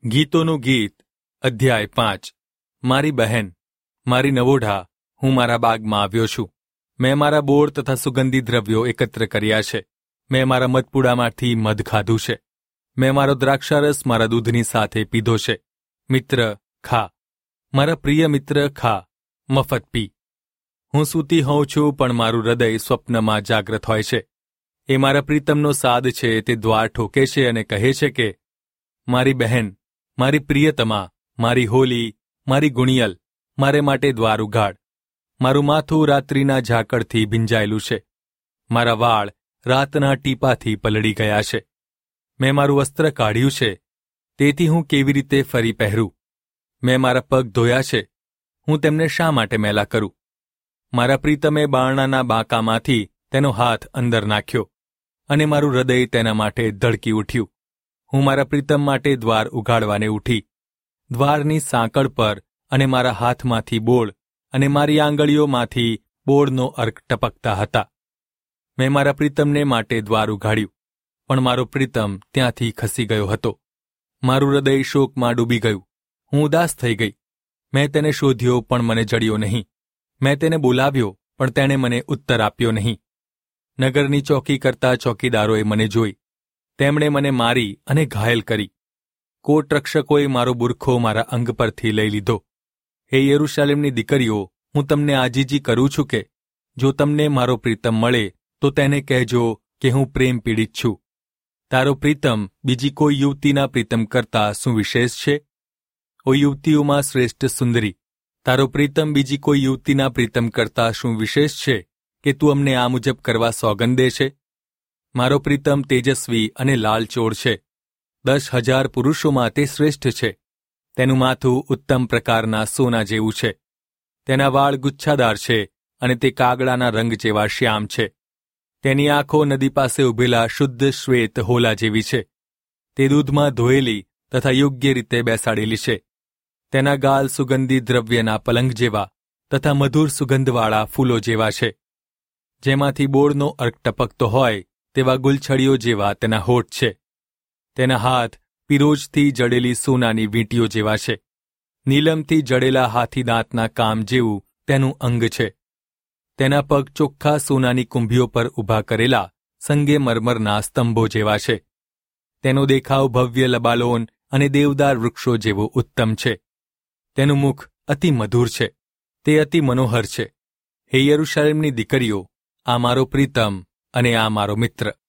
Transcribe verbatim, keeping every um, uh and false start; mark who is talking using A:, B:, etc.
A: ગીતોનું ગીત અધ્યાય પાંચ. મારી બહેન, મારી નવોઢા, હું મારા બાગમાં આવ્યો છું. મેં મારા બોર તથા સુગંધી દ્રવ્યો એકત્ર કર્યા છે. મેં મારા મધપુડામાંથી મધ ખાધું છે. મેં મારો દ્રાક્ષારસ મારા દૂધની સાથે પીધો છે. મિત્ર, ખા, મારા પ્રિય મિત્ર, ખા, મફત પી. હું સૂતી હોઉં છું, પણ મારું હૃદય સ્વપ્નમાં જાગ્રત હોય છે. એ મારા પ્રીતમનો સાદ છે. તે દ્વાર ઠોકે છે અને કહે છે કે, મારી બહેન, મારી પ્રિયતમા, મારી હોલી, મારી ગુણિયલ, મારે માટે દ્વાર ઉઘાડ. મારું માથું રાત્રિના ઝાકળથી ભીંજાયેલું છે. મારા વાળ રાતના ટીપાથી પલળી ગયા છે. મેં મારું વસ્ત્ર કાઢ્યું છે, તેથી હું કેવી રીતે ફરી પહેરું? મેં મારા પગ ધોયા છે, હું તેમને શા માટે મેલા કરું? મારા પ્રીતમે બારણાના બાંકામાંથી તેનો હાથ અંદર નાખ્યો, અને મારું હૃદય તેના માટે ધડકી ઉઠ્યું. હું મારા પ્રીતમ માટે દ્વાર ઉઘાડવાને ઉઠી. દ્વારની સાંકળ પર અને મારા હાથમાંથી બોળ અને મારી આંગળીઓમાંથી બોળનો અર્ક ટપકતા હતા. મેં મારા પ્રીતમને માટે દ્વાર ઉઘાડ્યું, પણ મારો પ્રીતમ ત્યાંથી ખસી ગયો હતો. મારું હૃદય શોકમાં ડૂબી ગયું. હું ઉદાસ થઈ ગઈ. મેં તેને શોધ્યો, પણ મને જડ્યો નહીં. મેં તેને બોલાવ્યો, પણ તેણે મને ઉત્તર આપ્યો નહીં. નગરની ચોકી કરતા ચોકીદારોએ મને જોઈ. તેમણે મને મારી અને ઘાયલ કરી. કોટરક્ષકોએ મારો બુરખો મારા અંગ પરથી લઈ લીધો. હે યરૂશાલેમની દીકરીઓ, હું તમને આજીજી કરું છું કે જો તમને મારો પ્રીતમ મળે તો તેને કહેજો કે હું પ્રેમ પીડિત છું. તારો પ્રીતમ બીજી કોઈ યુવતીના પ્રીતમ કરતાં શું વિશેષ છે? ઓ યુવતીઓમાં શ્રેષ્ઠ સુંદરી, તારો પ્રીતમ બીજી કોઈ યુવતીના પ્રીતમ કરતાં શું વિશેષ છે કે તું અમને આ મુજબ કરવા સોગંદ દે છે? મારો પ્રીતમ તેજસ્વી અને લાલચોળ છે. દસ હજાર પુરુષોમાં તે શ્રેષ્ઠ છે. તેનું માથું ઉત્તમ પ્રકારના સોના જેવું છે. તેના વાળ ગુચ્છાદાર છે અને તે કાગડાના રંગ જેવા શ્યામ છે. તેની આંખો નદી પાસે ઉભેલા શુદ્ધ શ્વેત હોલા જેવી છે. તે દૂધમાં ધોયેલી તથા યોગ્ય રીતે બેસાડેલી છે. તેના ગાલ સુગંધી દ્રવ્યના પલંગ જેવા તથા મધુર સુગંધવાળા ફૂલો જેવા છે. જેમાંથી બોળનો અર્ક ટપકતો હોય તેવા ગુલછડીઓ જેવા તેના હોઠ છે. તેના હાથ પીરોજથી જડેલી સોનાની વીંટીઓ જેવા છે. નીલમથી જડેલા હાથી દાંતના કામ જેવું તેનું અંગ છે. તેના પગ ચોખ્ખા સોનાની કુંભીઓ પર ઊભા કરેલા સંગે મરમરના સ્તંભો જેવા છે. તેનો દેખાવ ભવ્ય લબાલોન અને દેવદાર વૃક્ષો જેવો ઉત્તમ છે. તેનું મુખ અતિ મધુર છે. તે અતિ મનોહર છે. હે યરૂશાલેમની દીકરીઓ, આ મારો પ્રીતમ અને આ મારો મિત્ર.